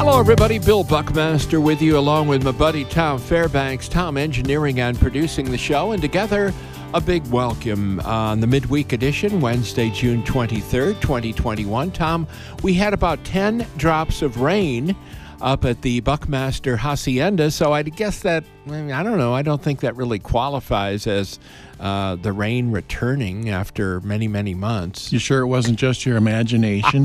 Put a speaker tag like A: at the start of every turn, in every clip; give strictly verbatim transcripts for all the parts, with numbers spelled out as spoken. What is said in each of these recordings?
A: Hello, everybody. Bill Buckmaster with you, along with my buddy Tom Fairbanks. Tom engineering and producing the show, and together a big welcome on the midweek edition, Wednesday, June twenty-third, twenty twenty-one. Tom, we had about ten drops of rain up at the Buckmaster Hacienda, so I guess that, I don't know, I don't think that really qualifies as uh, the rain returning after many, many months.
B: You sure it wasn't just your imagination?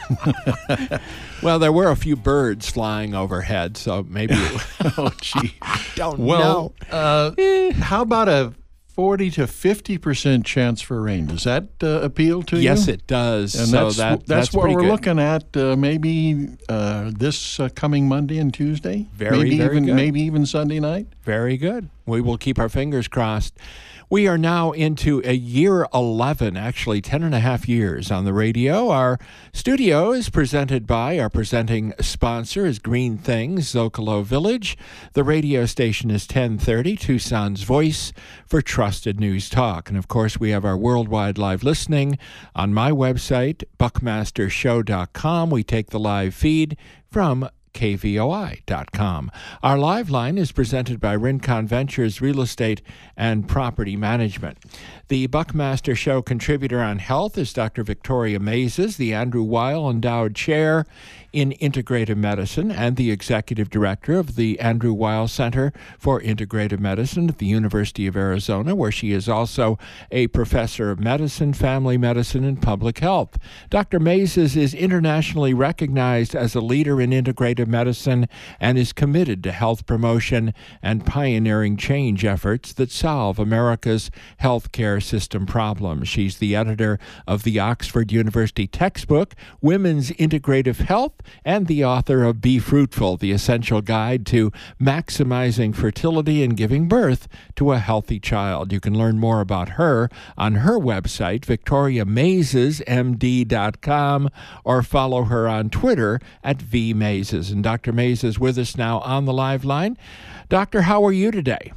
A: Well, there were a few birds flying overhead, so maybe it,
B: Oh, gee.
A: don't
B: Well,
A: know.
B: uh, how about a forty to fifty percent chance for rain? Does that uh, appeal to you?
A: Yes, it does.
B: And
A: so
B: that's,
A: that,
B: that's,
A: that's
B: what
A: pretty
B: we're
A: good.
B: looking at uh, maybe uh, this uh, coming Monday and Tuesday.
A: Very,
B: maybe
A: very
B: even,
A: good.
B: Maybe even Sunday night.
A: Very good. We will keep our fingers crossed. We are now into a year eleven, actually ten and a half years on the radio. Our studio is presented by, our presenting sponsor is Green Things, Zocalo Village. The radio station is ten thirty, Tucson's voice for trusted news talk. And of course, we have our worldwide live listening on my website, buckmaster show dot com. We take the live feed from K V O I dot com. Our live line is presented by Rincon Ventures Real Estate and Property Management. The Buckmaster Show contributor on health is Doctor Victoria Mazes, the Andrew Weil Endowed Chair in Integrative Medicine and the Executive Director of the Andrew Weil Center for Integrative Medicine at the University of Arizona, where she is also a professor of medicine, family medicine, and public health. Doctor Mazes is internationally recognized as a leader in integrative medicine and is committed to health promotion and pioneering change efforts that solve America's healthcare system problems. She's the editor of the Oxford University textbook, Women's Integrative Health, and the author of Be Fruitful, the essential guide to maximizing fertility and giving birth to a healthy child. You can learn more about her on her website, victoria mazes m d dot com, or follow her on Twitter at v mazes. And Doctor Mazes is with us now on the live line. Doctor, how are you today?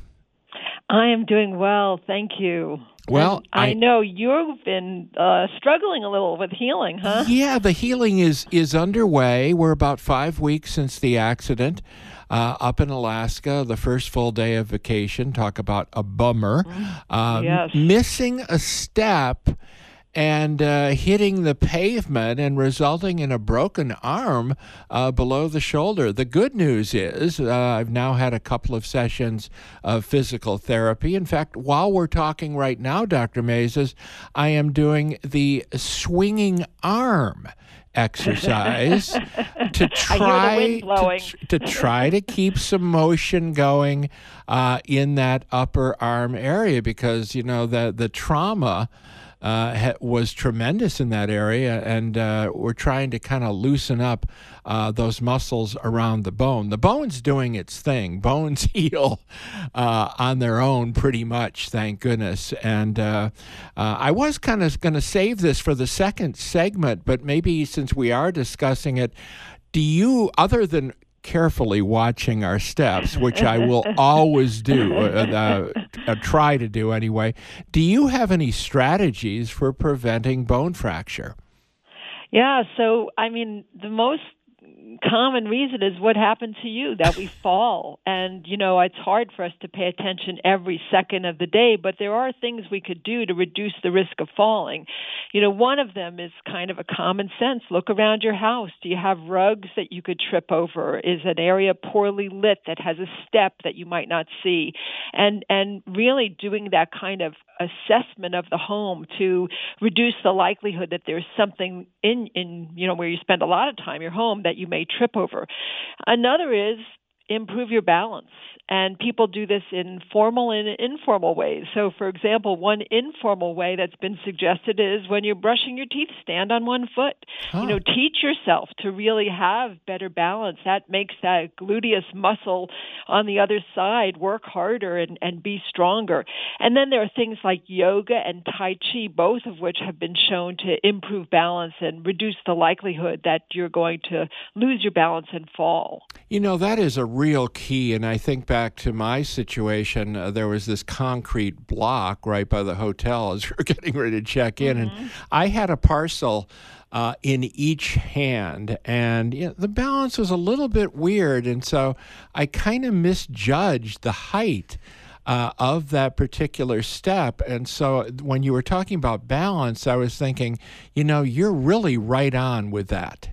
C: I am doing well, thank you.
A: Well,
C: I,
A: I
C: know you've been uh, struggling a little with healing, huh?
A: Yeah, the healing is is underway. We're about five weeks since the accident uh, up in Alaska, the first full day of vacation. Talk about a bummer. Um,
C: Yes.
A: Missing a step and uh, hitting the pavement and resulting in a broken arm uh, below the shoulder. The good news is uh, I've now had a couple of sessions of physical therapy. In fact, while we're talking right now, Doctor Mazes, I am doing the swinging arm exercise to try
C: I hear the wind blowing.
A: to, to try to keep some motion going uh, in that upper arm area, because you know the the trauma Uh, ha- was tremendous in that area, and uh, we're trying to kind of loosen up uh, those muscles around the bone. The bone's doing its thing. Bones heal uh, on their own pretty much, thank goodness. And uh, uh, I was kind of going to save this for the second segment, but maybe since we are discussing it, do you, other than carefully watching our steps, which I will always do, uh, uh, uh, try to do anyway, do you have any strategies for preventing bone fracture?
C: Yeah, so, I mean, the most common reason is what happened to you, that we fall. And, you know, it's hard for us to pay attention every second of the day, but there are things we could do to reduce the risk of falling. You know, one of them is kind of a common sense. Look around your house. Do you have rugs that you could trip over? Is an area poorly lit that has a step that you might not see? And and really doing that kind of assessment of the home to reduce the likelihood that there's something in, in, you know, where you spend a lot of time, your home, that you may trip over. Another is improve your balance. And people do this in formal and informal ways. So, for example, one informal way that's been suggested is when you're brushing your teeth, stand on one foot.
A: Oh.
C: You know, teach yourself to really have better balance. That makes that gluteus muscle on the other side work harder and, and be stronger. And then there are things like yoga and Tai Chi, both of which have been shown to improve balance and reduce the likelihood that you're going to lose your balance and fall.
A: You know, that is a real key, and I think back to my situation, uh, there was this concrete block right by the hotel as we were getting ready to check in,
C: Mm-hmm.
A: and I had a parcel uh, in each hand. And you know, the balance was a little bit weird. And so I kind of misjudged the height uh, of that particular step. And so when you were talking about balance, I was thinking, you know, you're really right on with that.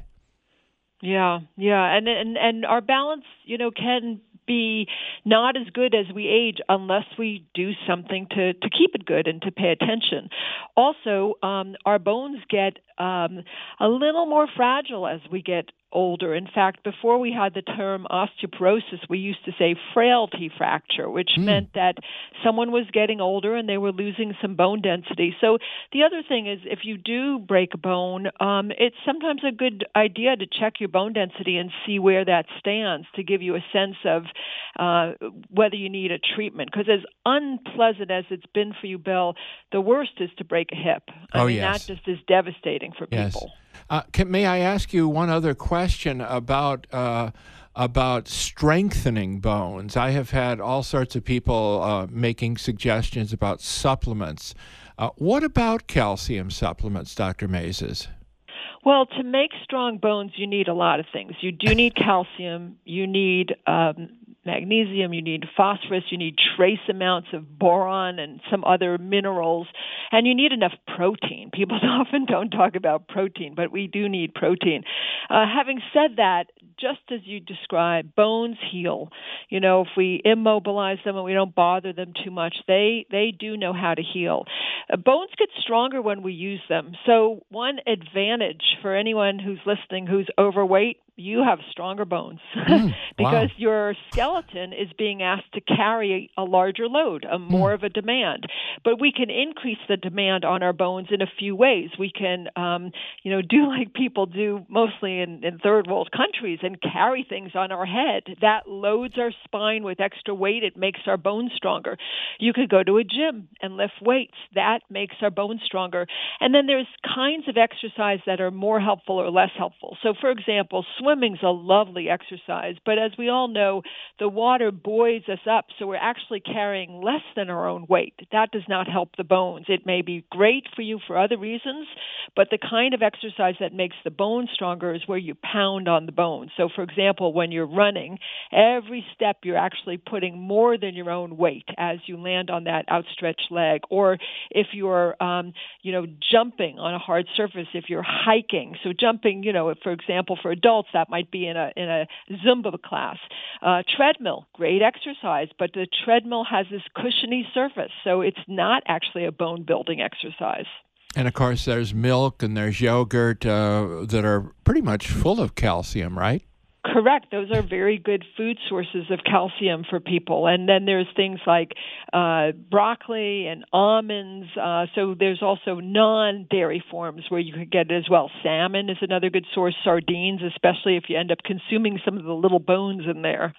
C: Yeah, yeah. And, and, and our balance, you know, can be not as good as we age unless we do something to, to keep it good and to pay attention. Also, um, our bones get um, a little more fragile as we get older. In fact, before we had the term osteoporosis, we used to say frailty fracture, which mm. meant that someone was getting older and they were losing some bone density. So the other thing is, if you do break a bone, um, it's sometimes a good idea to check your bone density and see where that stands to give you a sense of uh, whether you need a treatment. Because as unpleasant as it's been for you, Bill, the worst is to break a hip. I
A: oh,
C: mean,
A: yes.
C: that just is devastating for
A: yes.
C: people.
A: Uh, can, may I ask you one other question about uh, about strengthening bones? I have had all sorts of people uh, making suggestions about supplements. Uh, what about calcium supplements, Doctor Mazes?
C: Well, to make strong bones, you need a lot of things. You do need calcium. You need um, magnesium. You need phosphorus. You need trace amounts of boron and some other minerals. And you need enough protein. People often don't talk about protein, but we do need protein. Uh, having said that, just as you described, bones heal. You know, if we immobilize them and we don't bother them too much, they, they do know how to heal. Uh, bones get stronger when we use them. So one advantage for anyone who's listening who's overweight, you have stronger bones mm, because
A: wow.
C: your skeleton is being asked to carry a larger load, a more mm. of a demand. But we can increase the demand on our bones in a few ways. We can, um, you know, do like people do mostly in, in third world countries and carry things on our head. That loads our spine with extra weight. It makes our bones stronger. You could go to a gym and lift weights. That makes our bones stronger. And then there's kinds of exercise that are more helpful or less helpful. So, for example, swimming's a lovely exercise, but as we all know, the water buoys us up, so we're actually carrying less than our own weight. That does not help the bones. It may be great for you for other reasons, but the kind of exercise that makes the bones stronger is where you pound on the bones. So, for example, when you're running, every step you're actually putting more than your own weight as you land on that outstretched leg. Or if you're, um, you know, jumping on a hard surface, if you're hiking. So jumping, you know, for example, for adults, that might be in a in a Zumba class. Uh, treadmill, great exercise, but the treadmill has this cushiony surface, so it's not actually a bone-building exercise.
A: And, of course, there's milk and there's yogurt uh, that are pretty much full of calcium, right?
C: Correct. Those are very good food sources of calcium for people. And then there's things like uh, broccoli and almonds. Uh, so there's also non-dairy forms where you could get it as well. Salmon is another good source. Sardines, especially if you end up consuming some of the little bones in there.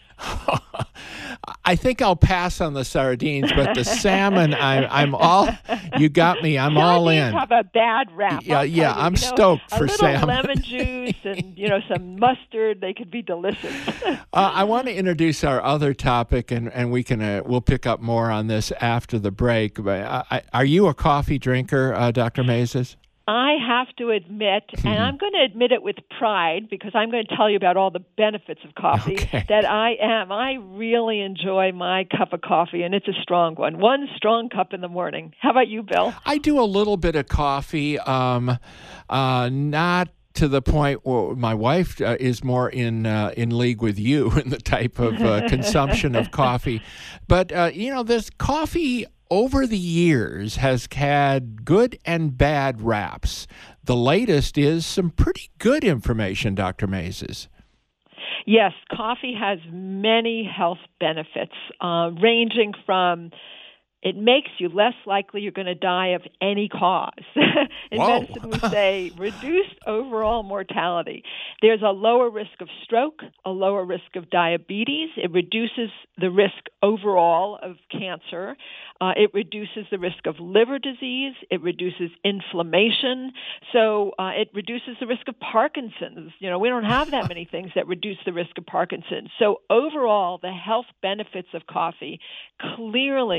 A: I think I'll pass on the sardines, but the salmon, I, I'm all, you got me, I'm
C: sardines
A: all in.
C: Have a bad rap.
A: Yeah, yeah,
C: you,
A: I'm
C: you know,
A: stoked for salmon.
C: A little lemon juice and, you know, some mustard, they could be delicious.
A: uh, I want to introduce our other topic, and, and we can, uh, we'll pick up more on this after the break. But I, I, are you a coffee drinker, uh, Doctor Mazes?
C: I have to admit, and I'm going to admit it with pride because I'm going to tell you about all the benefits of coffee,
A: okay.
C: that I am. I really enjoy my cup of coffee, and it's a strong one. One strong cup in the morning. How about you, Bill?
A: I do a little bit of coffee, um, uh, not to the point where my wife uh, is more in uh, in league with you in the type of uh, consumption of coffee. But, uh, you know, this coffee over the years has had good and bad raps. The latest is some pretty good information, Doctor Mazes.
C: Yes, coffee has many health benefits, uh, ranging from it makes you less likely you're going to die of any cause. In
A: Whoa.
C: medicine, we say reduced overall mortality. There's a lower risk of stroke, a lower risk of diabetes. It reduces the risk overall of cancer. Uh, it reduces the risk of liver disease. It reduces inflammation. So uh, it reduces the risk of Parkinson's. You know, we don't have that many things that reduce the risk of Parkinson's. So overall, the health benefits of coffee clearly exceed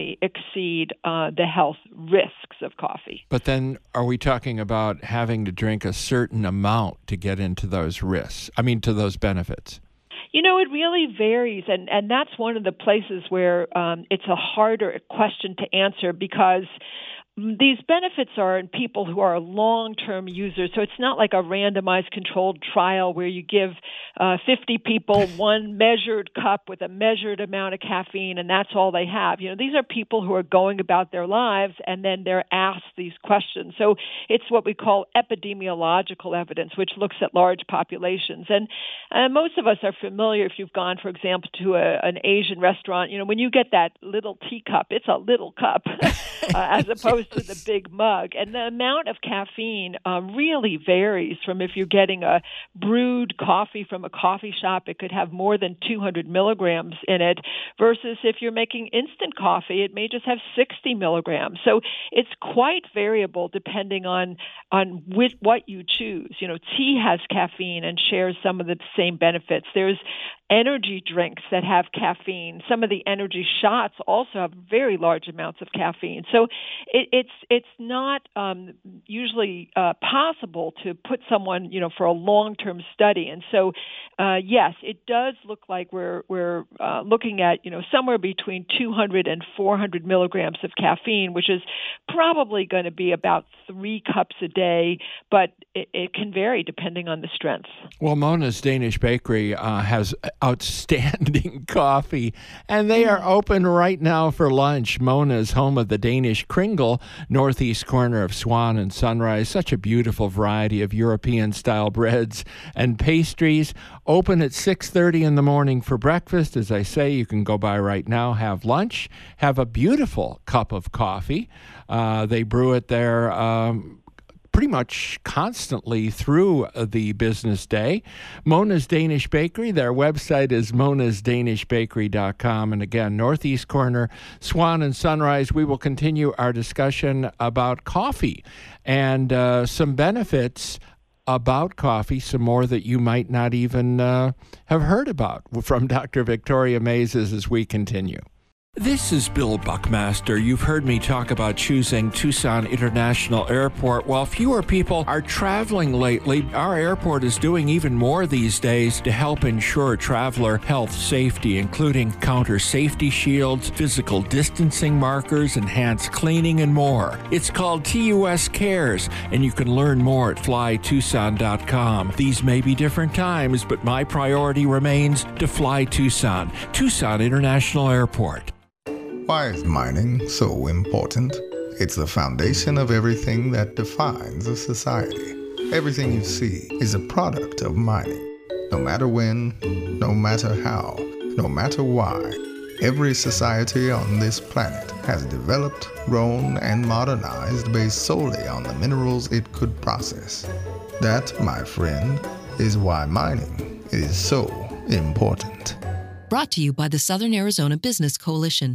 C: exceed uh, the health risks of coffee.
A: But then are we talking about having to drink a certain amount to get into those risks? I mean, to those benefits?
C: You know, it really varies, and, and that's one of the places where um, it's a harder question to answer, because these benefits are in people who are long-term users, so it's not like a randomized controlled trial where you give uh, fifty people one measured cup with a measured amount of caffeine, and that's all they have. You know, these are people who are going about their lives, and then they're asked these questions. So it's what we call epidemiological evidence, which looks at large populations. And uh, most of us are familiar, if you've gone, for example, to a, an Asian restaurant, you know, when you get that little teacup, it's a little cup uh, as opposed to the big mug. And the amount of caffeine um, really varies from if you're getting a brewed coffee from a coffee shop, it could have more than two hundred milligrams in it, versus if you're making instant coffee, it may just have sixty milligrams. So it's quite variable depending on, on which, what you choose. You know, tea has caffeine and shares some of the same benefits. There's energy drinks that have caffeine. Some of the energy shots also have very large amounts of caffeine. So it, it's it's not um, usually uh, possible to put someone, you know, for a long-term study. And so, uh, yes, it does look like we're we're uh, looking at, you know, somewhere between two hundred and four hundred milligrams of caffeine, which is probably going to be about three cups a day, but it, it can vary depending on the strength.
A: Well, Mona's Danish Bakery uh, has outstanding coffee, and they are open right now for lunch. Mona's, home of the Danish Kringle, northeast corner of Swan and Sunrise. Such a beautiful variety of European-style breads and pastries. Open at six thirty in the morning for breakfast. As I say, you can go by right now, have lunch, have a beautiful cup of coffee. Uh, they brew it there um, pretty much constantly through the business day. Mona's Danish Bakery, their website is monas danish bakery dot com. And again, northeast corner, Swan and Sunrise. We will continue our discussion about coffee and uh, some benefits about coffee, some more that you might not even uh, have heard about from Doctor Victoria Maizes as we continue. This is Bill Buckmaster. You've heard me talk about choosing Tucson International Airport. While fewer people are traveling lately, our airport is doing even more these days to help ensure traveler health safety, including counter safety shields, physical distancing markers, enhanced cleaning, and more. It's called T U S Cares, and you can learn more at fly tucson dot com. These may be different times, but my priority remains to fly Tucson. Tucson International Airport.
D: Why is mining so important? It's the foundation of everything that defines a society. Everything you see is a product of mining. No matter when, no matter how, no matter why, every society on this planet has developed, grown, and modernized based solely on the minerals it could process. That, my friend, is why mining is so important.
E: Brought to you by the Southern Arizona Business Coalition.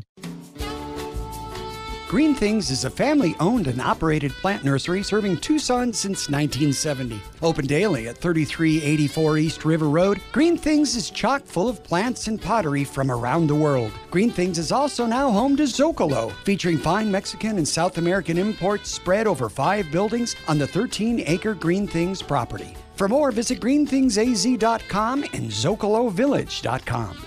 F: Green Things is a family-owned and operated plant nursery serving Tucson since nineteen seventy. Open daily at thirty-three eighty-four East River Road, Green Things is chock full of plants and pottery from around the world. Green Things is also now home to Zocalo, featuring fine Mexican and South American imports spread over five buildings on the thirteen acre Green Things property. For more, visit green things a z dot com and zocalo village dot com.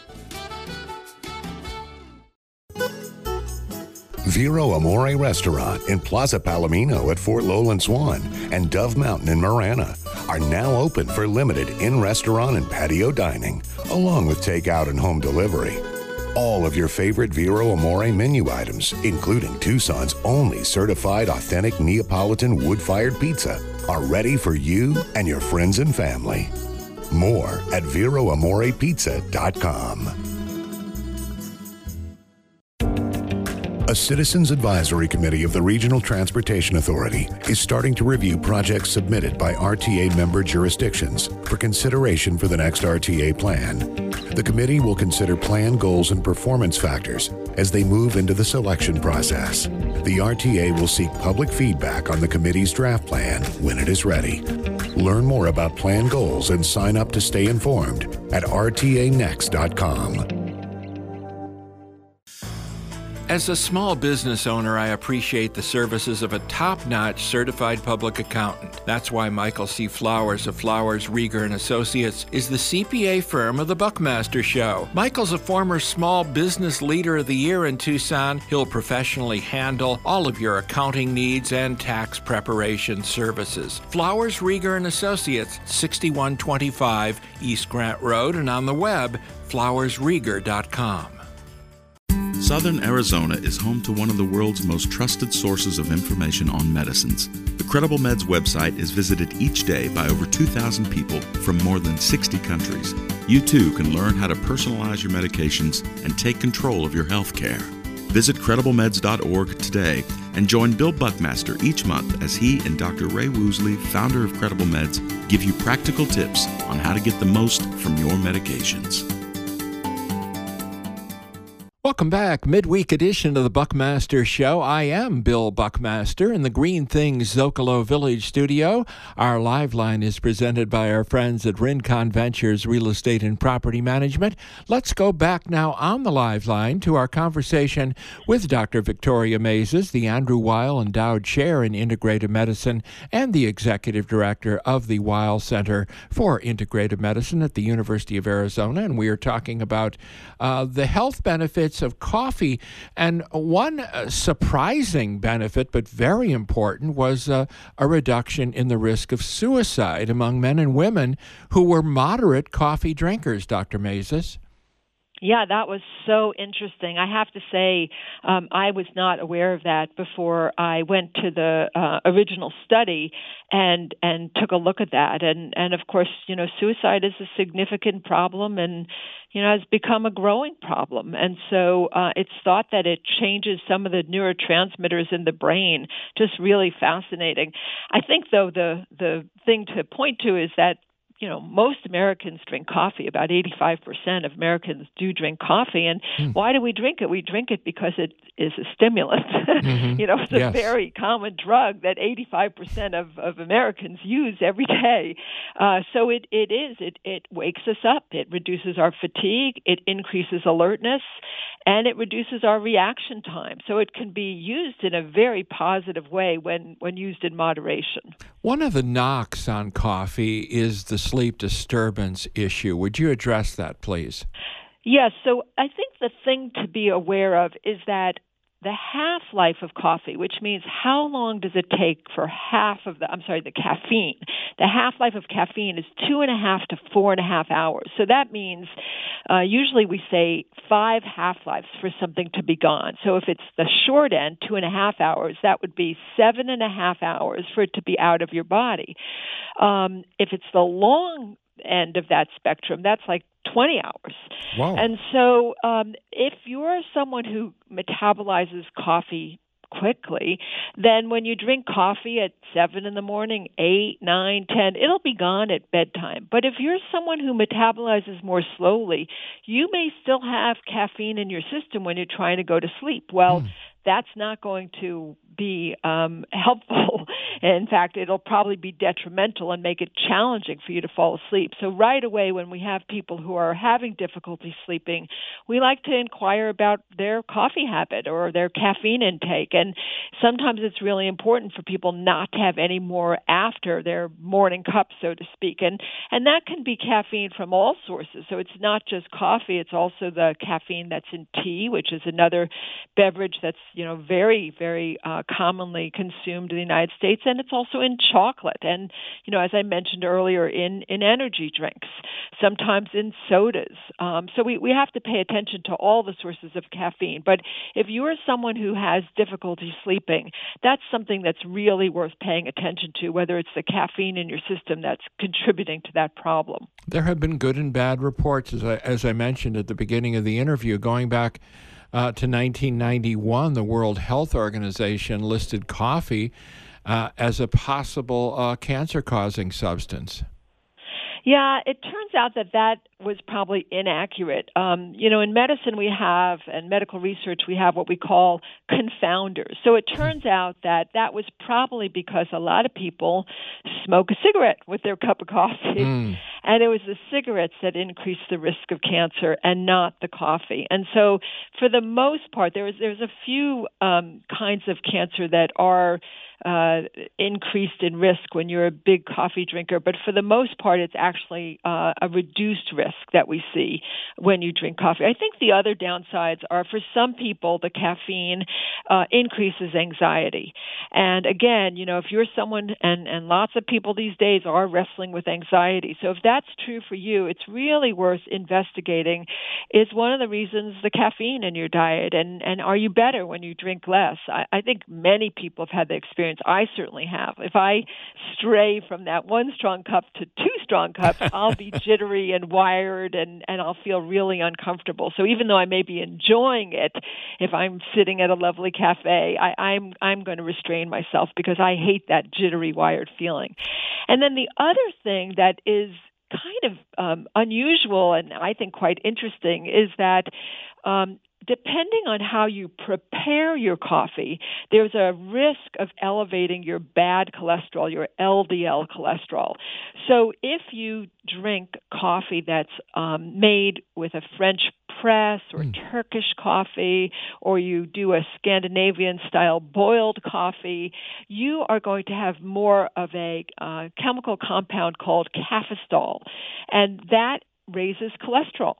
G: Vero Amore Restaurant in Plaza Palomino at Fort Lowland Swan and Dove Mountain in Marana are now open for limited in-restaurant and patio dining, along with takeout and home delivery. All of your favorite Vero Amore menu items, including Tucson's only certified authentic Neapolitan wood-fired pizza, are ready for you and your friends and family. More at vero amore pizza dot com. A Citizens Advisory Committee of the Regional Transportation Authority is starting to review projects submitted by R T A member jurisdictions for consideration for the next R T A plan. The committee will consider plan goals and performance factors as they move into the selection process. The R T A will seek public feedback on the committee's draft plan when it is ready. Learn more about plan goals and sign up to stay informed at r t a next dot com.
A: As a small business owner, I appreciate the services of a top-notch certified public accountant. That's why Michael C. Flowers of Flowers, Rieger and Associates is the C P A firm of the Buckmaster Show. Michael's a former Small Business Leader of the Year in Tucson. He'll professionally handle all of your accounting needs and tax preparation services. Flowers, Rieger and Associates, sixty-one twenty-five East Grant Road, and on the web, flowers rieger dot com.
H: Southern Arizona is home to one of the world's most trusted sources of information on medicines. The Credible Meds website is visited each day by over two thousand people from more than sixty countries. You too can learn how to personalize your medications and take control of your health care. Visit credible meds dot org today and join Bill Buckmaster each month as he and Doctor Ray Woosley, founder of Credible Meds, give you practical tips on how to get the most from your medications.
A: Welcome back. Midweek edition of the Buckmaster Show. I am Bill Buckmaster in the Green Things Zocalo Village studio. Our live line is presented by our friends at Rincon Ventures Real Estate and Property Management. Let's go back now on the live line to our conversation with Doctor Victoria Maizes, the Andrew Weil Endowed Chair in Integrative Medicine and the Executive Director of the Weil Center for Integrative Medicine at the University of Arizona. And we are talking about uh, the health benefits of coffee. And one uh, surprising benefit, but very important, was uh, a reduction in the risk of suicide among men and women who were moderate coffee drinkers, Doctor Maizes.
C: Yeah, that was so interesting. I have to say, um, I was not aware of that before I went to the uh, original study and and took a look at that. And and of course, you know, suicide is a significant problem, and you know, has become a growing problem. And so uh, it's thought that it changes some of the neurotransmitters in the brain. Just really fascinating. I think, though, the the thing to point to is that, you know, most Americans drink coffee. About eighty-five percent of Americans do drink coffee. And mm. why do we drink it? We drink it because it is a stimulant. Mm-hmm. You know, it's a yes. very common drug that eighty-five percent of, of Americans use every day. Uh, so it, it is. It, it wakes us up. It reduces our fatigue. It increases alertness. And it reduces our reaction time. So it can be used in a very positive way when, when used in moderation.
A: One of the knocks on coffee is the sleep disturbance issue. Would you address that, please?
C: Yes. So I think the thing to be aware of is that the half-life of coffee, which means how long does it take for half of the, I'm sorry, the caffeine. The half-life of caffeine is two and a half to four and a half hours. So that means uh, usually we say five half-lives for something to be gone. So if it's the short end, two and a half hours, that would be seven and a half hours for it to be out of your body. Um, if it's the long end of that spectrum, that's like twenty hours.
A: Wow.
C: And so um, if you're someone who metabolizes coffee quickly, then when you drink coffee at seven in the morning, eight, nine, ten, it'll be gone at bedtime. But if you're someone who metabolizes more slowly, you may still have caffeine in your system when you're trying to go to sleep. Well, mm. that's not going to be um, helpful. In fact, it'll probably be detrimental and make it challenging for you to fall asleep. So right away, when we have people who are having difficulty sleeping, we like to inquire about their coffee habit or their caffeine intake. And sometimes it's really important for people not to have any more after their morning cup, so to speak. And and that can be caffeine from all sources. So it's not just coffee. It's also the caffeine that's in tea, which is another beverage that's, you know, very, very uh, commonly consumed in the United States. And it's also in chocolate and, you know, as I mentioned earlier, in, in energy drinks, sometimes in sodas. Um, so we, we have to pay attention to all the sources of caffeine. But if you are someone who has difficulty sleeping, that's something that's really worth paying attention to, whether it's the caffeine in your system that's contributing to that problem.
A: There have been good and bad reports, as I, as I mentioned at the beginning of the interview, going back uh, to nineteen ninety-one, the World Health Organization listed coffee Uh, as a possible uh, cancer-causing substance.
C: Yeah, it turns out that that was probably inaccurate. Um, you know, in medicine we have, and medical research, we have what we call confounders. So it turns out that that was probably because a lot of people smoke a cigarette with their cup of coffee. Mm. And it was the cigarettes that increased the risk of cancer and not the coffee. And so for the most part, there was, there's a few um, kinds of cancer that are uh, increased in risk when you're a big coffee drinker. But for the most part, it's actually uh, a reduced risk that we see when you drink coffee. I think the other downsides are for some people, the caffeine uh, increases anxiety. And again, you know, if you're someone, and, and lots of people these days are wrestling with anxiety. So if that's true for you, it's really worth investigating. Is one of the reasons the caffeine in your diet, and, and are you better when you drink less? I, I think many people have had the experience. I certainly have. If I stray from that one strong cup to two strong cups, I'll be jittery and wired, and, and I'll feel really uncomfortable. So even though I may be enjoying it, if I'm sitting at a lovely cafe, I, I'm I'm going to restrain myself because I hate that jittery, wired feeling. And then the other thing that is kind of um, unusual and I think quite interesting is that um, depending on how you prepare your coffee, there's a risk of elevating your bad cholesterol, your L D L cholesterol. So if you drink coffee that's um, made with a French press or mm. Turkish coffee, or you do a Scandinavian-style boiled coffee, you are going to have more of a uh, chemical compound called cafestol, and that raises cholesterol.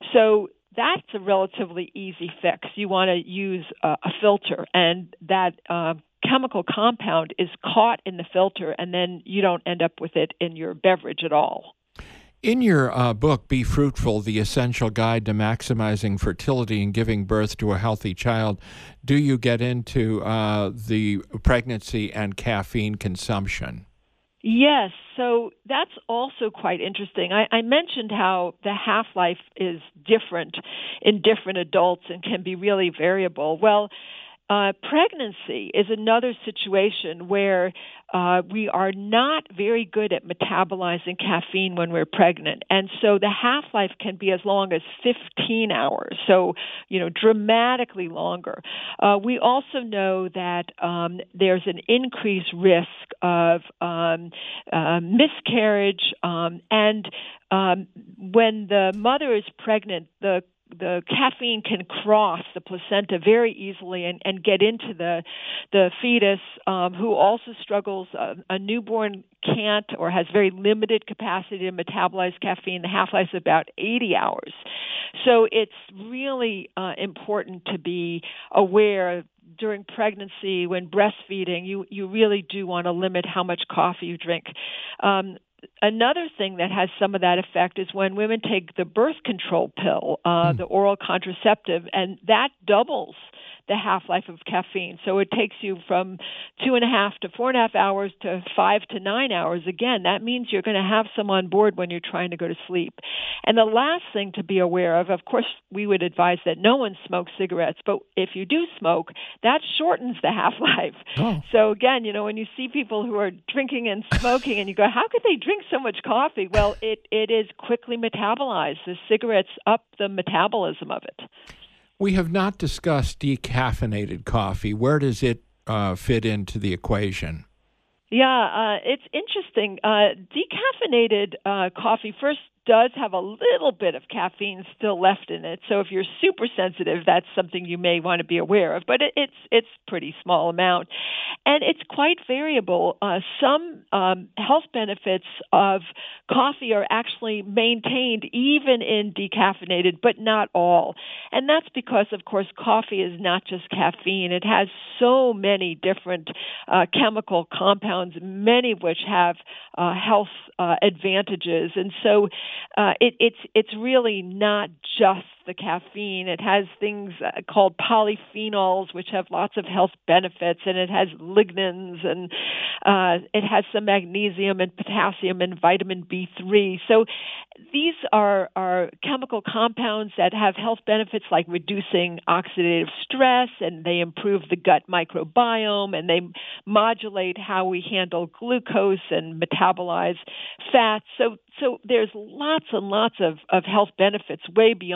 C: So that's a relatively easy fix. You want to use a, a filter, and that uh, chemical compound is caught in the filter, and then you don't end up with it in your beverage at all.
A: In your uh, book, Be Fruitful, The Essential Guide to Maximizing Fertility and Giving Birth to a Healthy Child, do you get into uh, the pregnancy and caffeine consumption?
C: Yes, so that's also quite interesting. I, I mentioned how the half-life is different in different adults and can be really variable. Well, Uh, pregnancy is another situation where uh, we are not very good at metabolizing caffeine when we're pregnant. And so the half-life can be as long as fifteen hours, so, you know, dramatically longer. Uh, we also know that um, there's an increased risk of um, uh, miscarriage, um, and um, when the mother is pregnant, the the caffeine can cross the placenta very easily and, and get into the the fetus, um, who also struggles. Uh, a newborn can't or has very limited capacity to metabolize caffeine. The half-life is about eighty hours. So it's really uh, important to be aware during pregnancy, when breastfeeding, you, you really do want to limit how much coffee you drink. Um, Another thing that has some of that effect is when women take the birth control pill, uh, mm. the oral contraceptive, and that doubles the half-life of caffeine. So it takes you from two and a half to four and a half hours to five to nine hours. Again, that means you're going to have some on board when you're trying to go to sleep. And the last thing to be aware of, of course, we would advise that no one smokes cigarettes, but if you do smoke, that shortens the half-life. Oh. So again, you know, when you see people who are drinking and smoking and you go, how could they drink so much coffee? Well, it, it is quickly metabolized. The cigarettes up the metabolism of it.
A: We have not discussed decaffeinated coffee. Where does it uh, fit into the equation?
C: Yeah, uh, it's interesting. Uh, decaffeinated uh, coffee, first, does have a little bit of caffeine still left in it. So if you're super sensitive, that's something you may want to be aware of. But it, it's it's pretty small amount. And it's quite variable. Uh, some um, health benefits of coffee are actually maintained even in decaffeinated, but not all. And that's because, of course, coffee is not just caffeine. It has so many different uh, chemical compounds, many of which have uh, health uh, advantages. And so uh, it, it's it's really not just the caffeine. It has things uh, called polyphenols, which have lots of health benefits, and it has lignans, and uh, it has some magnesium and potassium and vitamin B three. So these are, are chemical compounds that have health benefits like reducing oxidative stress, and they improve the gut microbiome, and they modulate how we handle glucose and metabolize fats. So so there's lots and lots of, of health benefits way beyond the caffeine.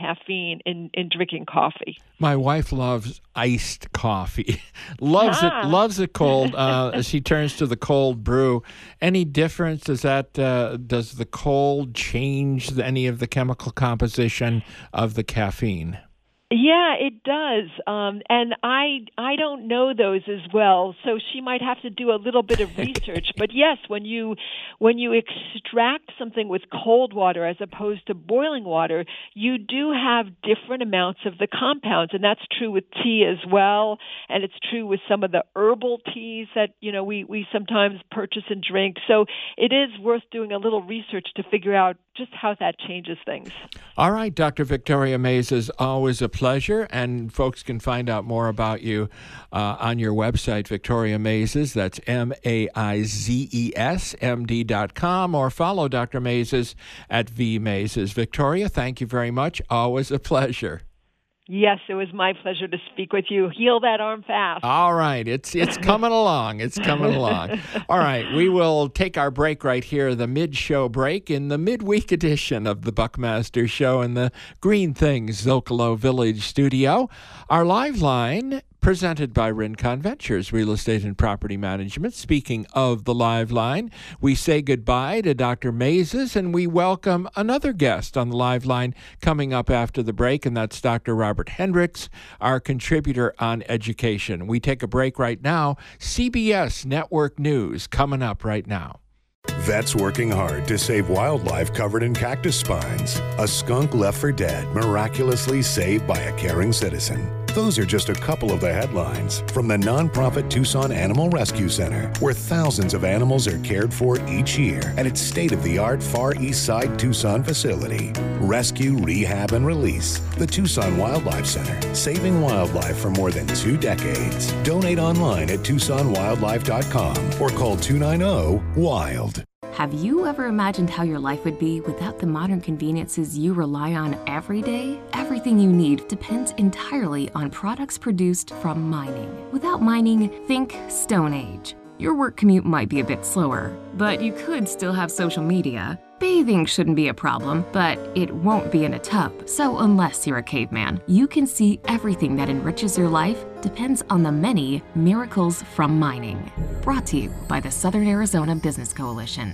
C: caffeine in, in drinking coffee.
A: My wife loves iced coffee. loves
C: ah.
A: it. Loves it cold. Uh, she turns to the cold brew. Any difference? Does that uh, does the cold change any of the chemical composition of the caffeine?
C: Yeah, it does. Um, and I I don't know those as well, so she might have to do a little bit of research. But yes, when you when you extract something with cold water as opposed to boiling water, you do have different amounts of the compounds, and that's true with tea as well, and it's true with some of the herbal teas that, you know, we, we sometimes purchase and drink. So it is worth doing a little research to figure out just how that changes things.
A: All right, Doctor Victoria Mays, is always a pleasure, and folks can find out more about you uh, on your website, Victoria Maizes. That's M A I Z E S M D dot com, or follow Doctor Maizes at V Maizes. Victoria, thank you very much. Always a pleasure.
C: Yes, it was my pleasure to speak with you. Heal that arm fast.
A: All right. It's it's coming along. It's coming along. All right. We will take our break right here, the mid-show break in the midweek edition of the Buckmaster Show in the Green Things Zocalo Village studio. Our live line, presented by Rincon Ventures Real Estate and Property Management. Speaking of the live line, we say goodbye to Doctor Maizes, and we welcome another guest on the live line coming up after the break, and that's Doctor Robert Hendricks, our contributor on education. We take a break right now. C B S Network News coming up right now.
G: Vets working hard to save wildlife covered in cactus spines. A skunk left for dead, miraculously saved by a caring citizen. Those are just a couple of the headlines from the nonprofit Tucson Animal Rescue Center, where thousands of animals are cared for each year at its state-of-the-art Far East Side Tucson facility. Rescue, rehab, and release. The Tucson Wildlife Center, saving wildlife for more than two decades. Donate online at tucson wildlife dot com or call two nine zero WILD.
I: Have you ever imagined how your life would be without the modern conveniences you rely on every day? Everything you need depends entirely on products produced from mining. Without mining, think Stone Age. Your work commute might be a bit slower, but you could still have social media. Bathing shouldn't be a problem, but it won't be in a tub. So unless you're a caveman, you can see everything that enriches your life depends on the many miracles from mining. Brought to you by the Southern Arizona Business Coalition.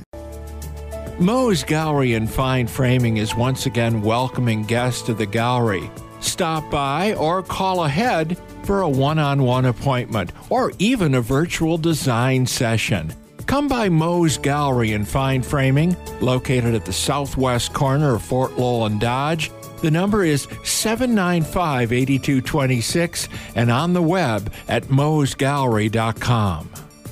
A: Moe's Gallery and Fine Framing is once again welcoming guests to the gallery. Stop by or call ahead for a one-on-one appointment or even a virtual design session. Come by Moe's Gallery and Fine Framing, located at the southwest corner of Fort Lowell and Dodge. The number is seven nine five, eight two two six and on the web at moes gallery dot com.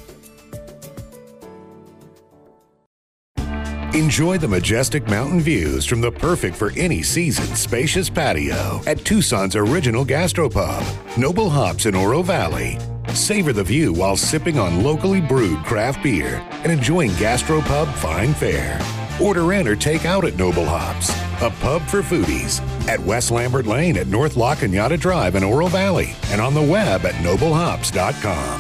G: Enjoy the majestic mountain views from the perfect for any season spacious patio at Tucson's original gastropub, Noble Hops in Oro Valley. Savor the view while sipping on locally brewed craft beer and enjoying gastropub fine fare. Order in or take out at Noble Hops, a pub for foodies, at West Lambert Lane at North La Cañada Drive in Oro Valley and on the web at noble hops dot com.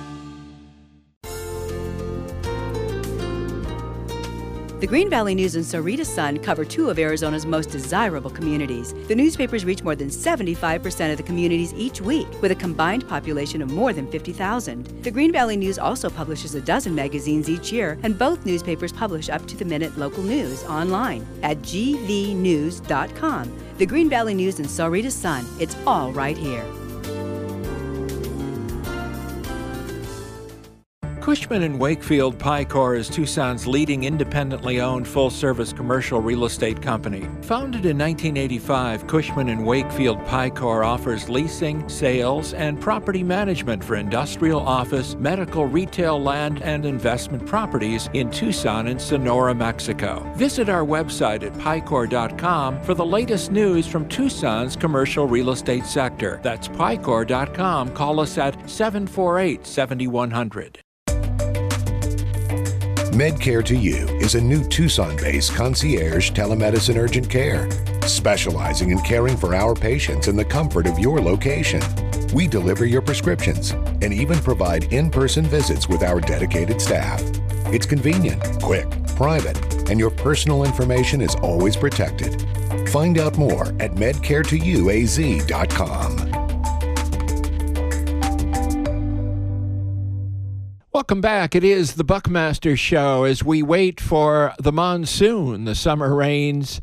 J: The Green Valley News and Sahuarita Sun cover two of Arizona's most desirable communities. The newspapers reach more than seventy-five percent of the communities each week, with a combined population of more than fifty thousand. The Green Valley News also publishes a dozen magazines each year, and both newspapers publish up-to-the-minute local news online at g v news dot com. The Green Valley News and Sahuarita Sun, it's all right here.
A: Cushman and Wakefield Picor is Tucson's leading independently owned full-service commercial real estate company. Founded in nineteen eighty-five, Cushman and Wakefield Picor offers leasing, sales, and property management for industrial, office, medical, retail, land, and investment properties in Tucson and Sonora, Mexico. Visit our website at picor dot com for the latest news from Tucson's commercial real estate sector. That's picor dot com. Call us at seven four eight, seven one zero zero.
G: MedCare to You is a new Tucson-based concierge telemedicine urgent care, specializing in caring for our patients in the comfort of your location. We deliver your prescriptions and even provide in-person visits with our dedicated staff. It's convenient, quick, private, and your personal information is always protected. Find out more at medcare to you a z dot com.
A: Welcome back. It is the Buckmaster Show as we wait for the monsoon, the summer rains,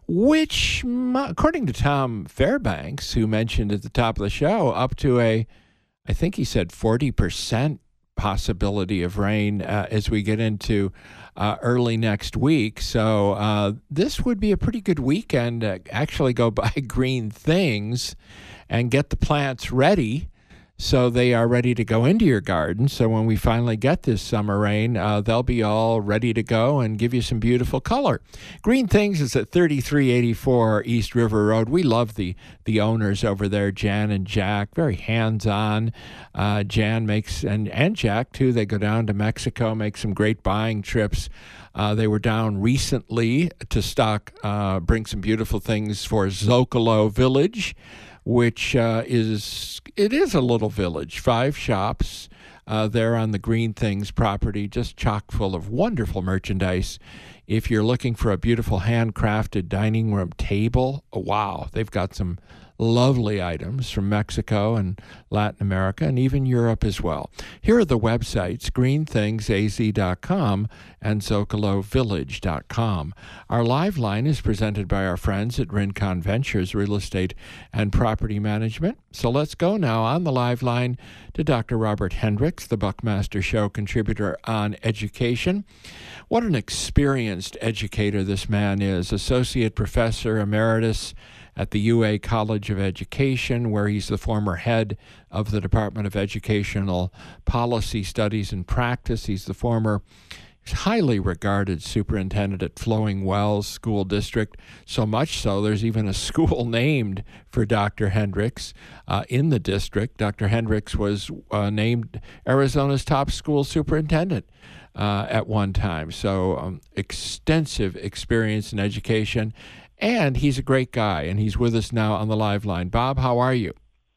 A: which, according to Tom Fairbanks, who mentioned at the top of the show, up to a, I think he said forty percent possibility of rain uh, as we get into uh, early next week. So uh, this would be a pretty good weekend to actually go buy green things and get the plants ready so they are ready to go into your garden. So when we finally get this summer rain, uh, they'll be all ready to go and give you some beautiful color. Green Things is at thirty-three eighty-four East River Road. We love the the owners over there, Jan and Jack, very hands-on. Uh, Jan makes, and, and Jack too, they go down to Mexico, make some great buying trips. Uh, they were down recently to stock, uh, bring some beautiful things for Zocalo Village, which uh, is, it is a little village, five shops uh, there on the Green Things property, just chock full of wonderful merchandise. If you're looking for a beautiful handcrafted dining room table, wow, they've got some lovely items from Mexico and Latin America and even Europe as well. Here are the websites, green things a z dot com and zocalo village dot com. Our live line is presented by our friends at Rincon Ventures Real Estate and Property Management. So let's go now on the live line to Doctor Robert Hendricks, the Buckmaster Show contributor on education. What an experienced educator this man is, Associate Professor Emeritus at the U A College of Education, where he's the former head of the Department of Educational Policy Studies and Practice. He's the former highly regarded superintendent at Flowing Wells School District, so much so there's even a school named for Doctor Hendricks uh, in the district. Doctor Hendricks was uh, named Arizona's top school superintendent uh, at one time, so um, extensive experience in education. And he's a great guy, and he's with us now on the live line. Bob, how are you?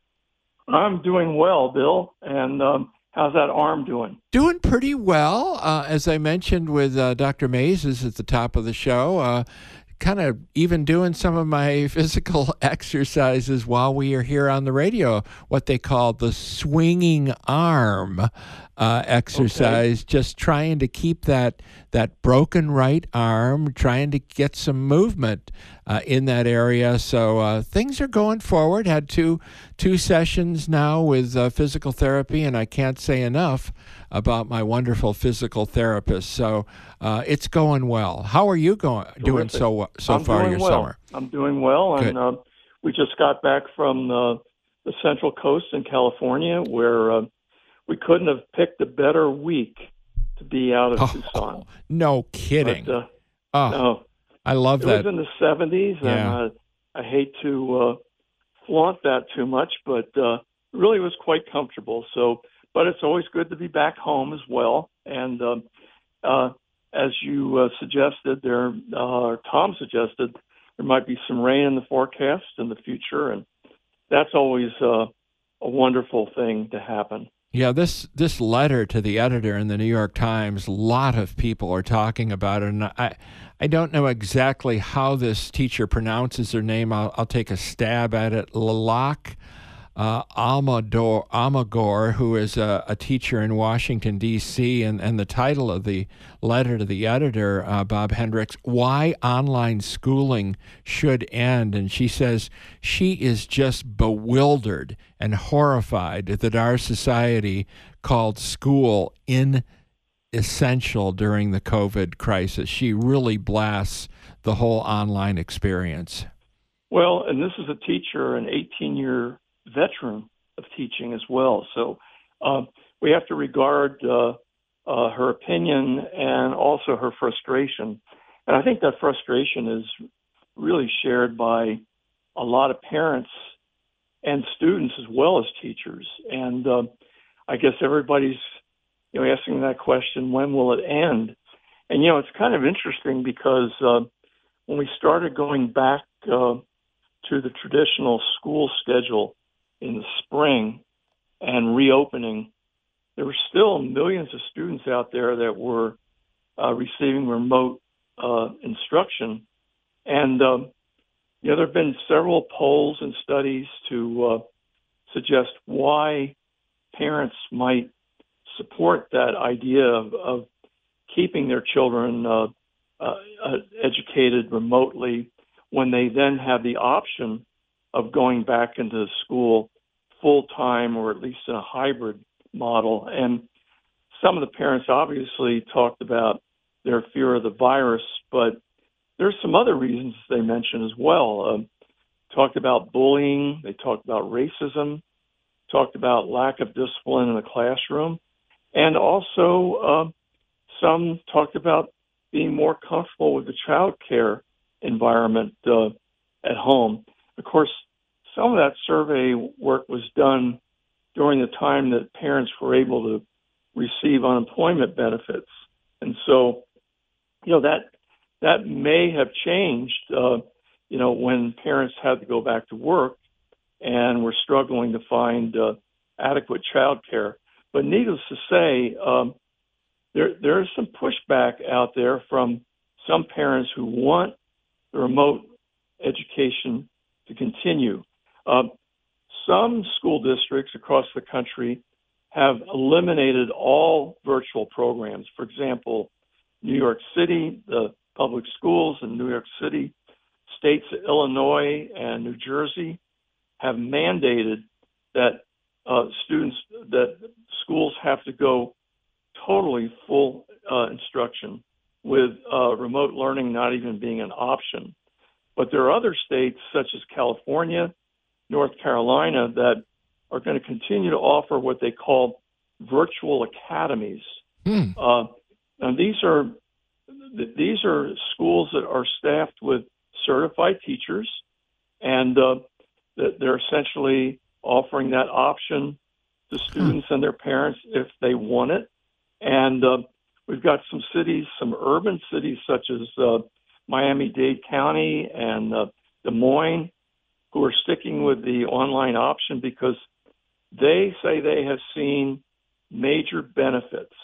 K: I'm doing well, Bill. And um, how's that arm doing?
A: Doing pretty well. Uh, as I mentioned with uh, Doctor Mazes at the top of the show, uh, kind of even doing some of my physical exercises while we are here on the radio, what they call the swinging arm uh, exercise, okay. Just trying to keep that that broken right arm, trying to get some movement uh, in that area. So uh, things are going forward. Had two two sessions now with uh, physical therapy, and I can't say enough about my wonderful physical therapist. So uh, it's going well. How are you going? Terrific. Doing so so
K: I'm
A: far
K: doing
A: your
K: well.
A: summer?
K: I'm doing well,
A: Good.
K: and uh, we just got back from uh, the Central Coast in California, where uh, we couldn't have picked a better week to be out of
A: oh,
K: Tucson.
A: No kidding.
K: But, uh,
A: oh,
K: no,
A: I love
K: it
A: that.
K: It was in the seventies,
A: yeah.
K: and uh, I hate to uh, flaunt that too much, but uh, really was quite comfortable. So, but it's always good to be back home as well. And um, uh, as you uh, suggested, there, uh, or Tom suggested, there might be some rain in the forecast in the future, and that's always uh, a wonderful thing to happen.
A: Yeah, this this letter to the editor in the New York Times, a lot of people are talking about it, and I I don't know exactly how this teacher pronounces her name. I'll, I'll take a stab at it. Lalak uh, Amador, Amagor, who is a, a teacher in Washington, D C, and, and the title of the letter to the editor, uh, Bob Hendricks, Why Online Schooling Should End. And she says she is just bewildered and horrified that our society called school inessential during the COVID crisis. She really blasts the whole online experience.
K: Well, and this is a teacher, an eighteen-year veteran of teaching as well. So uh, we have to regard uh, uh, her opinion and also her frustration. And I think that frustration is really shared by a lot of parents and students as well as teachers. And uh, I guess everybody's, you know, asking that question, when will it end? And, you know, it's kind of interesting because uh, when we started going back uh, to the traditional school schedule in the spring and reopening, there were still millions of students out there that were uh, receiving remote uh, instruction. And um, you know, there have been several polls and studies to uh, suggest why parents might support that idea of, of keeping their children uh, uh, educated remotely when they then have the option of going back into school full time or at least in a hybrid model. And some of the parents obviously talked about their fear of the virus, but there's some other reasons they mentioned as well. Um, talked about bullying, they talked about racism, talked about lack of discipline in the classroom, and also uh, some talked about being more comfortable with the child care environment uh, at home. Of course, some of that survey work was done during the time that parents were able to receive unemployment benefits. And so, you know, that that may have changed, uh, you know, when parents had to go back to work and were struggling to find uh, adequate child care. But needless to say, um, there there is some pushback out there from some parents who want the remote education to continue. Uh, some school districts across the country have eliminated all virtual programs. For example, New York City, the public schools in New York City, states of Illinois and New Jersey have mandated that uh, students, that schools have to go totally full uh, instruction with uh, remote learning not even being an option. But there are other states such as California, North Carolina that are going to continue to offer what they call virtual academies.
A: Mm.
K: Uh, and these are these are schools that are staffed with certified teachers, and uh, they're essentially offering that option to students and their parents if they want it. And uh, we've got some cities, some urban cities such as uh, Miami-Dade County and uh, Des Moines, who are sticking with the online option because they say they have seen major benefits.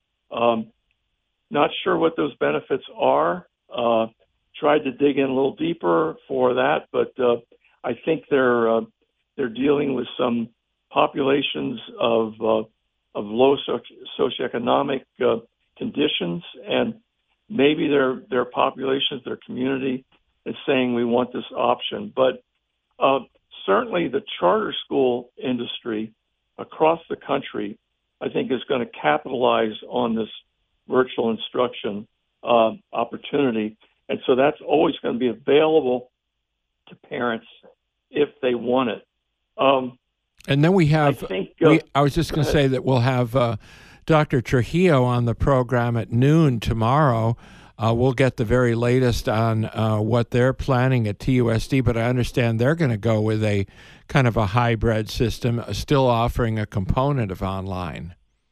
K: Um, not sure what those benefits are. Uh, tried to dig in a little deeper for that, but uh, I think they're uh, they're dealing with some populations of uh, of low soci- socioeconomic uh, conditions, and maybe their their populations, their community is saying we want this option. But uh, certainly the charter school industry across the country, I think, is going to capitalize on this virtual instruction uh, opportunity. And so that's always going to be available to parents if they want it. Um,
A: and then we have,
K: I, think, uh,
A: we, I was just going to say that we'll have uh, Doctor Trujillo on the program at noon tomorrow. Uh, we'll get the very latest on uh, what they're planning at T U S D, but I understand they're going to go with a kind of a hybrid system, uh, still offering a component of online.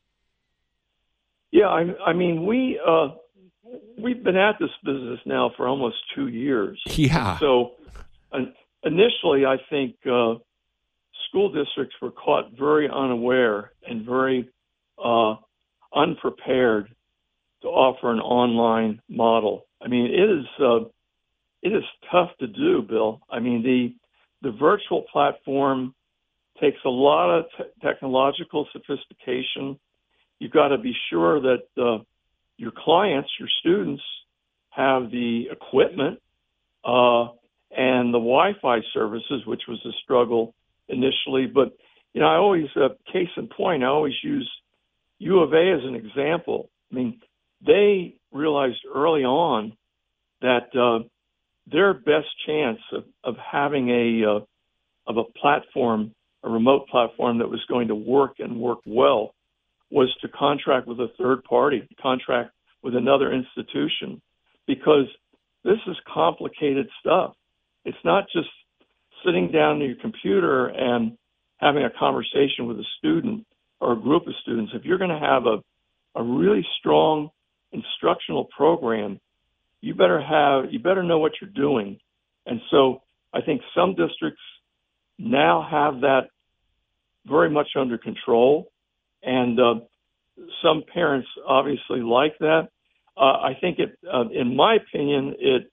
K: Yeah, I, I mean, we, uh, we've been at this business now for almost two years.
A: Yeah.
K: So uh, initially, I think uh, school districts were caught very unaware and very uh, unprepared to offer an online model. I mean, it is uh, it is tough to do, Bill. I mean, the the virtual platform takes a lot of te- technological sophistication. You've got to be sure that uh, your clients, your students, have the equipment uh, and the Wi-Fi services, which was a struggle initially. But, you know, I always, uh, case in point, I always use U of A as an example. I mean, they realized early on that uh, their best chance of, of having a uh, of a platform, a remote platform that was going to work and work well, was to contract with a third party, contract with another institution, because this is complicated stuff. It's not just sitting down to your computer and having a conversation with a student or a group of students. If you're going to have a, a really strong instructional program, you better have, you better know what you're doing. And so I think some districts now have that very much under control. And uh, some parents obviously like that. Uh, I think it, uh, in my opinion, it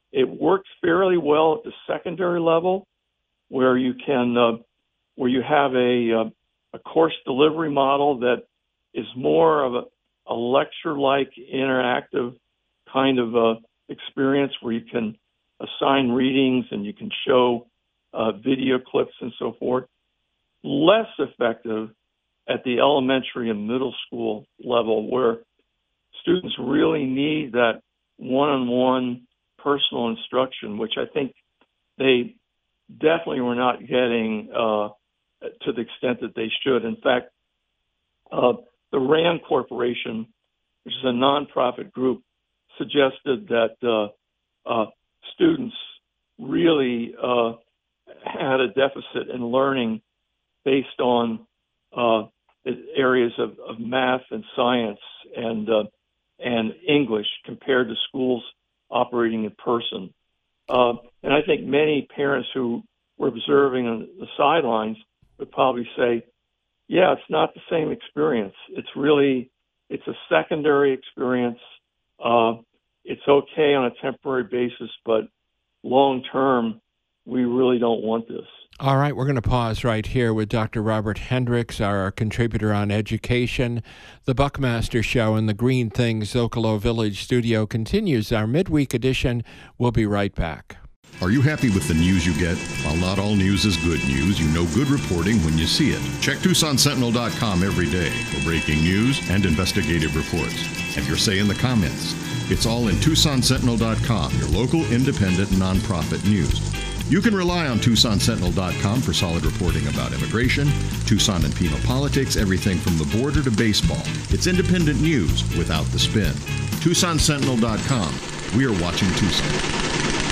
K: it works fairly well at the secondary level, where you can uh, where you have a uh, a course delivery model that is more of a, a lecture-like interactive kind of uh, experience where you can assign readings and you can show uh, video clips and so forth. Less effective at the elementary and middle school level, where students really need that one-on-one personal instruction, which I think they definitely were not getting uh, to the extent that they should. In fact, uh, the RAND Corporation, which is a nonprofit group, suggested that uh, uh, students really uh, had a deficit in learning based on uh, areas of, of math and science and uh, and English compared to schools operating in person. Uh, and I think many parents who were observing on the sidelines would probably say, yeah, it's not the same experience. It's really, it's a secondary experience. Uh, it's okay on a temporary basis, but long term, we really don't want this.
A: All right, we're going to pause right here with Doctor Robert Hendricks, our contributor on education. The Buckmaster Show in the Green Things Zocalo Village studio continues our midweek edition. We'll be right back.
L: Are you happy with the news you get? While not all news is good news, you know good reporting when you see it. Check Tucson Sentinel dot com every day for breaking news and investigative reports. Have your say in the comments. It's all in Tucson Sentinel dot com, your local independent nonprofit news. You can rely on Tucson Sentinel dot com for solid reporting about immigration, Tucson and penal politics, everything from the border to baseball. It's independent news without the spin. Tucson Sentinel dot com. We are watching Tucson.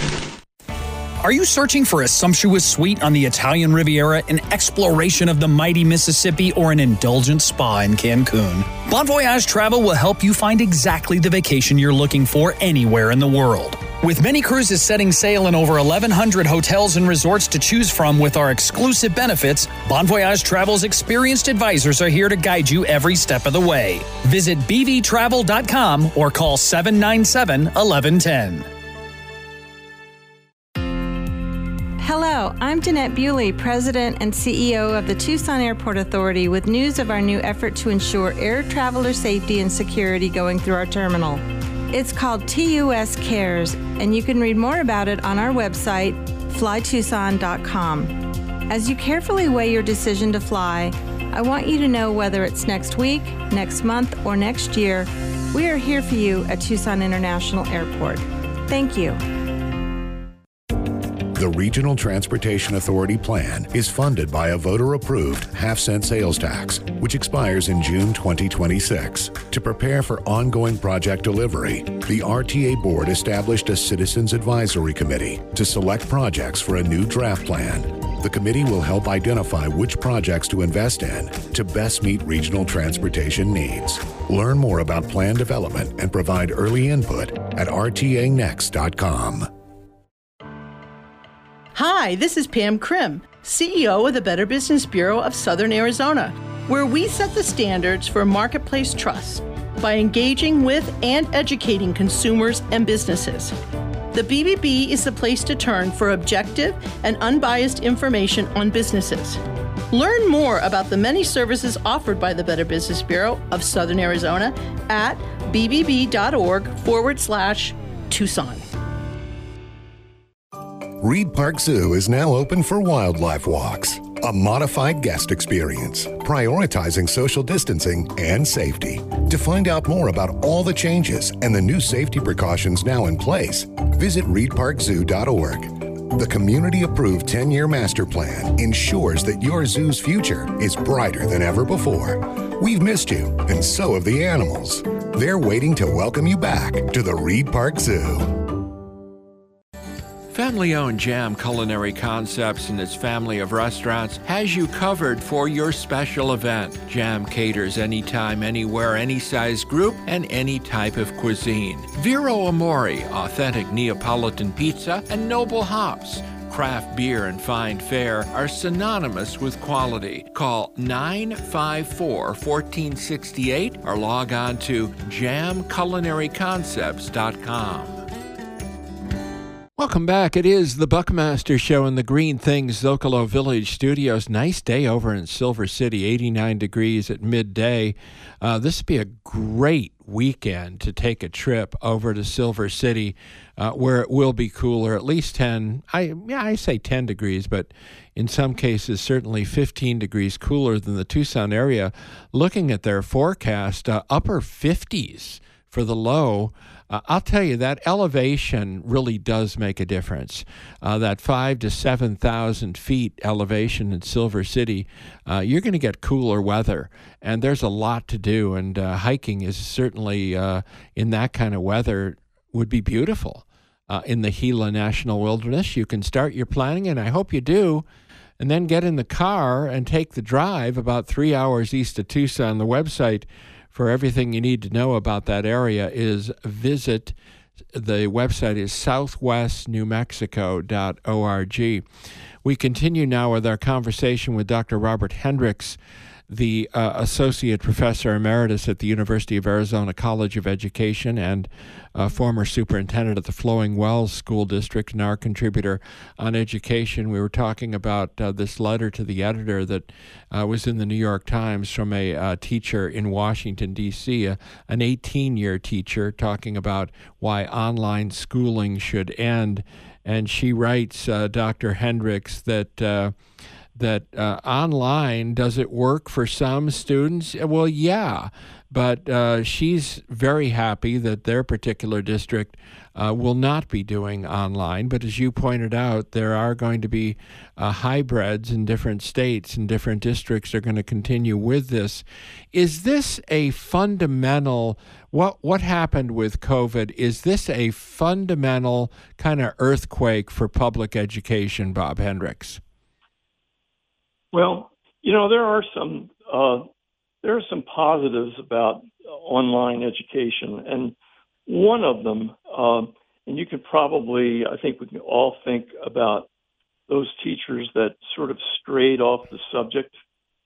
M: Are you searching for a sumptuous suite on the Italian Riviera, an exploration of the mighty Mississippi, or an indulgent spa in Cancun? Bon Voyage Travel will help you find exactly the vacation you're looking for anywhere in the world. With many cruises setting sail in over eleven hundred hotels and resorts to choose from with our exclusive benefits, Bon Voyage Travel's experienced advisors are here to guide you every step of the way. Visit b v travel dot com or call seven nine seven, one one one zero.
N: Hello, I'm Jeanette Bewley, President and C E O of the Tucson Airport Authority, with news of our new effort to ensure air traveler safety and security going through our terminal. It's called T U S Cares, and you can read more about it on our website, fly tucson dot com. As you carefully weigh your decision to fly, I want you to know whether it's next week, next month, or next year, we are here for you at Tucson International Airport. Thank you.
G: The Regional Transportation Authority plan is funded by a voter-approved half-cent sales tax, which expires in June twenty twenty-six. To prepare for ongoing project delivery, the R T A Board established a Citizens Advisory Committee to select projects for a new draft plan. The committee will help identify which projects to invest in to best meet regional transportation needs. Learn more about plan development and provide early input at r t a next dot com.
O: Hi, this is Pam Krim, C E O of the Better Business Bureau of Southern Arizona, where we set the standards for marketplace trust by engaging with and educating consumers and businesses. The B B B is the place to turn for objective and unbiased information on businesses. Learn more about the many services offered by the Better Business Bureau of Southern Arizona at b b b dot org forward slash Tucson.
G: Reed Park Zoo is now open for wildlife walks, a modified guest experience, prioritizing social distancing and safety. To find out more about all the changes and the new safety precautions now in place, visit reed park zoo dot org. The community-approved ten-year master plan ensures that your zoo's future is brighter than ever before. We've missed you, and so have the animals. They're waiting to welcome you back to the Reed Park Zoo.
A: Family-owned Jam Culinary Concepts and its family of restaurants has you covered for your special event. Jam caters anytime, anywhere, any size group, and any type of cuisine. Vero Amore, authentic Neapolitan pizza, and Noble Hops, craft beer and fine fare, are synonymous with quality. Call nine five four, one four six eight or log on to jam culinary concepts dot com. Welcome back. It is the Buckmaster Show in the Green Things Zocalo Village Studios. Nice day over in Silver City, eighty-nine degrees at midday. Uh, this would be a great weekend to take a trip over to Silver City, uh, where it will be cooler, at least ten. I yeah, I say ten degrees, but in some cases certainly fifteen degrees cooler than the Tucson area. Looking at their forecast, uh, upper fifties for the low. Uh, I'll tell you, that elevation really does make a difference. Uh, that five to seven thousand feet elevation in Silver City, uh, you're going to get cooler weather, and there's a lot to do. And uh, hiking is certainly uh, in that kind of weather would be beautiful. Uh, in the Gila National Wilderness, you can start your planning, and I hope you do, and then get in the car and take the drive about three hours east of Tucson. The website for everything you need to know about that area is visit, the website is southwest new mexico dot org. We continue now with our conversation with Doctor Robert Hendricks, the uh, Associate Professor Emeritus at the University of Arizona College of Education and uh, former Superintendent at the Flowing Wells School District and our contributor on education. We were talking about uh, this letter to the editor that uh, was in the New York Times from a uh, teacher in Washington, D C, uh, an eighteen-year teacher, talking about why online schooling should end. And she writes, uh, Doctor Hendricks, that... Uh, that uh, online, does it work for some students? Well, yeah, but uh, she's very happy that their particular district uh, will not be doing online. But as you pointed out, there are going to be uh, hybrids in different states, and different districts are going to continue with this. Is this a fundamental, what, what happened with COVID, is this a fundamental kind of earthquake for public education, Bob Hendricks?
K: Well, you know, there are some uh, there are some positives about online education, and one of them, uh, and you can probably, I think we can all think about those teachers that sort of strayed off the subject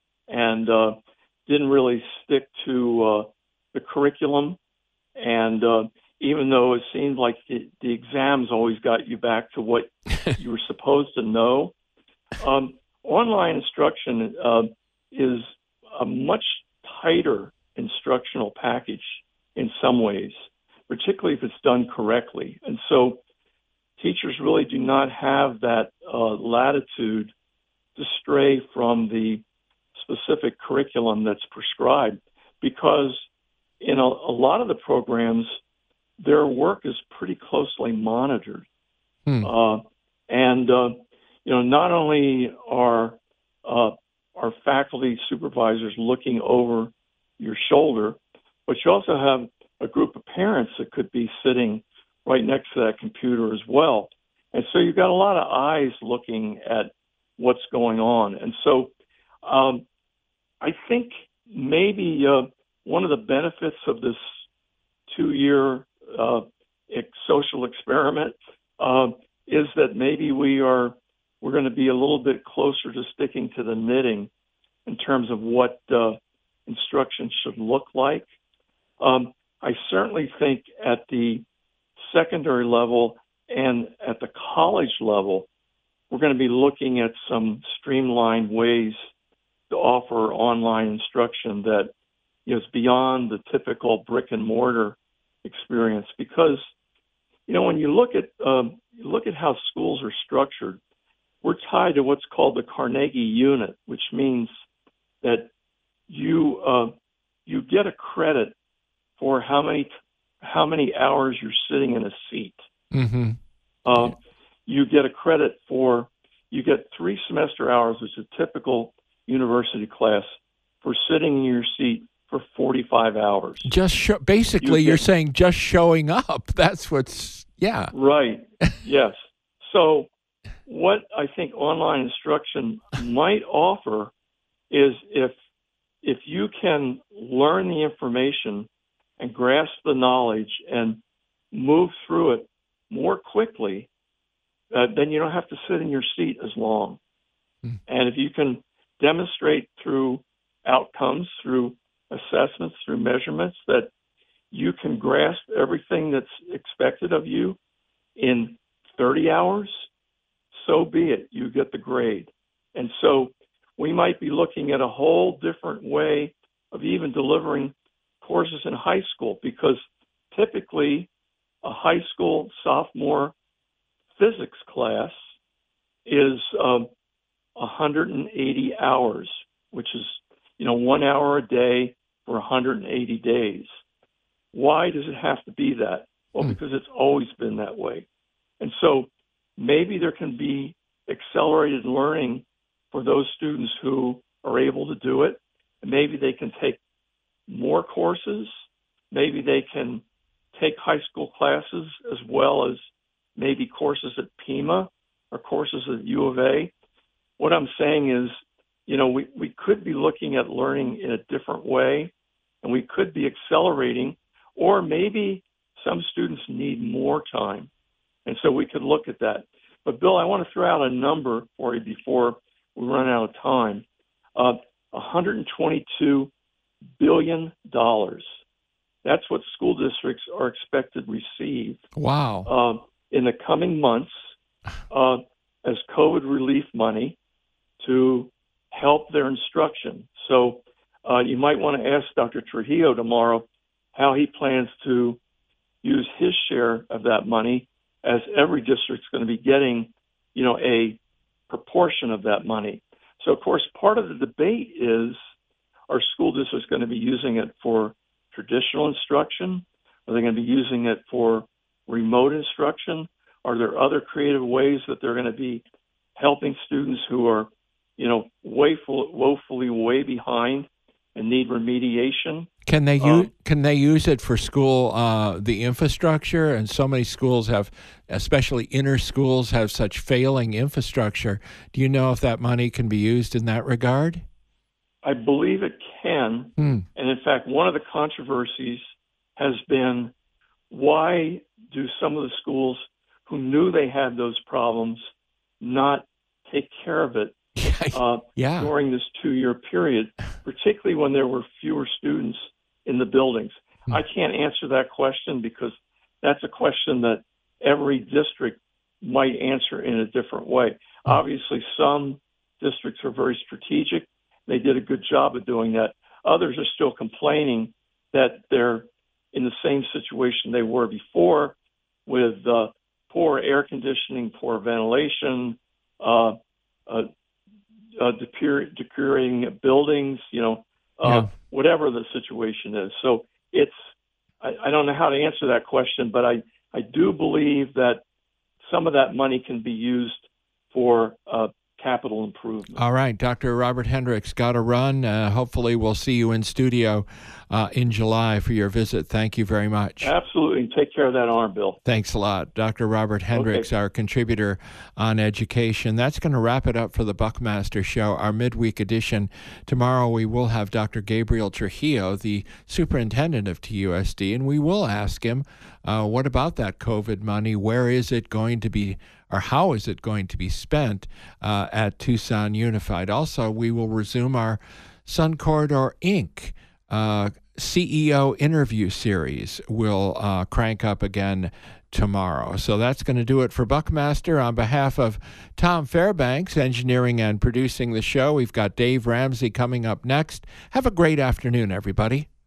K: and uh, didn't really stick to uh, the curriculum, and uh, even though it seemed like the, the exams always got you back to what you were supposed to know. Um, Online instruction uh, is a much tighter instructional package in some ways, particularly if it's done correctly. And so teachers really do not have that uh, latitude to stray from the specific curriculum that's prescribed, because in a, a lot of the programs, their work is pretty closely monitored. Hmm. Uh, and uh, You know, not only are uh, our faculty supervisors looking over your shoulder, but you also have a group of parents that could be sitting right next to that computer as well. And so you've got a lot of eyes looking at what's going on. And so um, I think maybe uh, one of the benefits of this two-year uh, social experiment uh, is that maybe we are we're going to be a little bit closer to sticking to the knitting in terms of what uh, instruction should look like. Um, I certainly think at the secondary level and at the college level, we're going to be looking at some streamlined ways to offer online instruction that is beyond the typical brick and mortar experience. Because, you know, when you look at um, you look at how schools are structured, we're tied to what's called the Carnegie unit, which means that you uh, you get a credit for how many how many hours you're sitting in a seat.
A: Mm-hmm.
K: Uh, you get a credit for you get three semester hours, which is a typical university class, for sitting in your seat for forty-five hours.
A: Just show, basically, you you're saying just showing up. That's what's yeah.
K: Right. Yes. So what I think online instruction might offer is if if you can learn the information and grasp the knowledge and move through it more quickly, uh, then you don't have to sit in your seat as long. Mm. And if you can demonstrate through outcomes, through assessments, through measurements, that you can grasp everything that's expected of you in thirty hours, so be it. You get the grade. And so we might be looking at a whole different way of even delivering courses in high school, because typically a high school sophomore physics class is um, one hundred eighty hours, which is, you know, one hour a day for one hundred eighty days. Why does it have to be that? Well, mm. because it's always been that way. And so maybe there can be accelerated learning for those students who are able to do it. And maybe they can take more courses. Maybe they can take high school classes as well as maybe courses at Pima or courses at U of A. What I'm saying is, you know, we, we could be looking at learning in a different way, and we could be accelerating, or maybe some students need more time. And so we could look at that. But Bill, I want to throw out a number for you before we run out of time. Uh, one hundred twenty-two billion dollars. That's what school districts are expected to receive.
A: Wow.
K: Uh, in the coming months uh, as COVID relief money to help their instruction. So uh, you might want to ask Doctor Trujillo tomorrow how he plans to use his share of that money, as every district's going to be getting, you know, a proportion of that money. So, of course, part of the debate is, are school districts going to be using it for traditional instruction? Are they going to be using it for remote instruction? Are there other creative ways that they're going to be helping students who are, you know, woeful, woefully way behind and need remediation?
A: Can they
K: um,
A: use can they use it for school uh, the infrastructure? And so many schools have, especially inner schools, have such failing infrastructure. Do you know if that money can be used in that regard?
K: I believe it can.
A: Hmm.
K: And in fact, one of the controversies has been, why do some of the schools who knew they had those problems not take care of it uh,
A: yeah.
K: during this two-year period, particularly when there were fewer students in the buildings? Hmm. I can't answer that question because that's a question that every district might answer in a different way. Hmm. Obviously, some districts are very strategic. They did a good job of doing that. Others are still complaining that they're in the same situation they were before, with uh, poor air conditioning, poor ventilation, uh, uh, uh, deteriorating buildings, you know, uh,
A: yeah.
K: whatever the situation is. So it's, I, I don't know how to answer that question, but I, I do believe that some of that money can be used for uh, capital improvement.
A: All right, Doctor Robert Hendricks, got to run. Uh, hopefully we'll see you in studio uh, in July for your visit. Thank you very much.
K: Absolutely. Take care of that arm, Bill.
A: Thanks a lot. Doctor Robert Hendricks,
K: okay.
A: our contributor on education. That's going to wrap it up for the Buckmaster Show, our midweek edition. Tomorrow we will have Doctor Gabriel Trujillo, the superintendent of T U S D, and we will ask him, uh, what about that COVID money? Where is it going to be, or how is it going to be spent uh, at Tucson Unified? Also, we will resume our Sun Corridor Incorporated uh, C E O interview series. Will uh, crank up again tomorrow. So that's going to do it for Buckmaster. On behalf of Tom Fairbanks, engineering and producing the show, we've got Dave Ramsey coming up next. Have a great afternoon, everybody.